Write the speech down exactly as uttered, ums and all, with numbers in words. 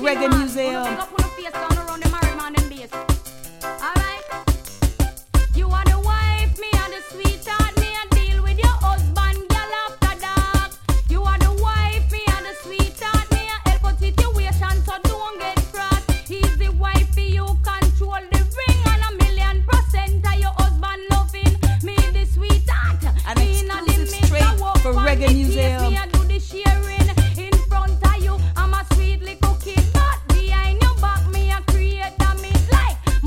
Reggae Museum. You are the wife, me and the sweetheart, me and deal with your husband, girl after dark. You are the wife, me and the sweetheart, me and help out situation, so don't get cross. He's the wife, you control the ring, and a million percent of your husband loving me, the sweetheart. An exclusive straight for Reggae Museum.